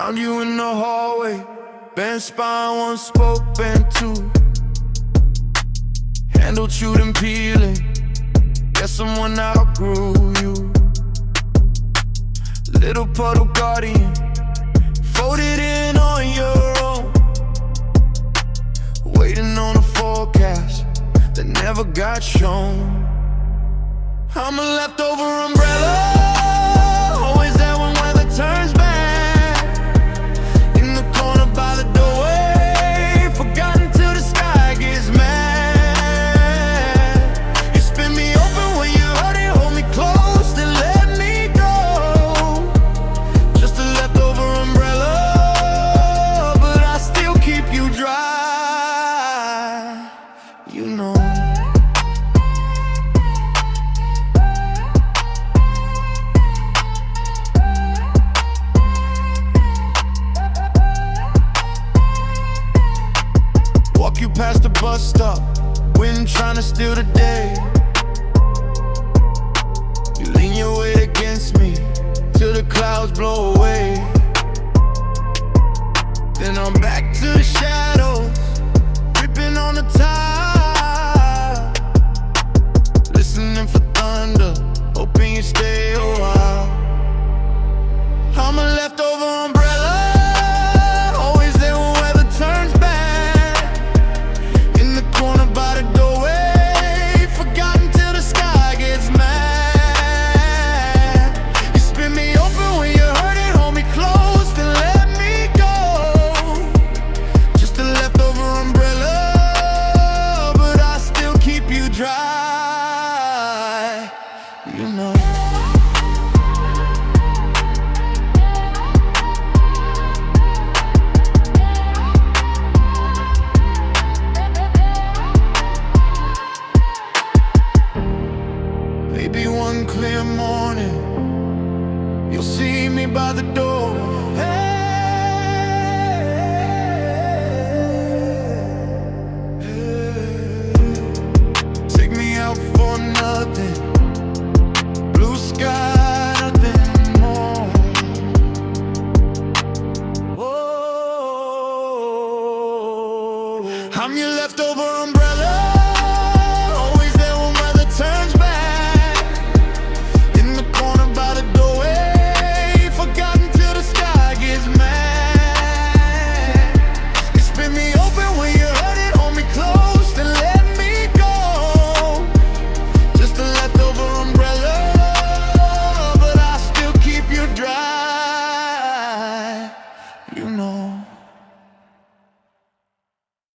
Found you in the hallway, been spine, one spoke, been two. Handle chewed and peeling, guess someone outgrew you. Little puddle guardian, folded in on your own. Waiting on a forecast that never got shown. I'm a leftover umbrella, always there when weather turns bad. In the corner by the doorway, forgotten till the sky gets mad. You spin me open when you hurt it, hold me close, then let me go. Just a leftover umbrella, but I still keep you dry, you know. Walk you past the bus stop, wind trying to steal the day. You lean your weight against me till the clouds blow away. Then I'm back to the shadows, gripping on the tide, listening for thunder, hoping you stay a while. I'm a leftover umbrella, always there when weather turns bad. In the corner by the doorway, forgotten till the sky gets mad. You spin me open when you're hurting, hold me close, then let me go. Just a leftover umbrella, but I still keep you dry, you know. Maybe one clear morning, you'll see me by the door. Take me out for nothing, blue sky, nothing more. Oh, I'm your leftover umbrella, always there when weather turns bad. In the corner by the doorway, forgotten till the sky gets mad. You spin me open when you're hurting, hold me close, then let me go. Just a leftover umbrella, but I still keep you dry, you know.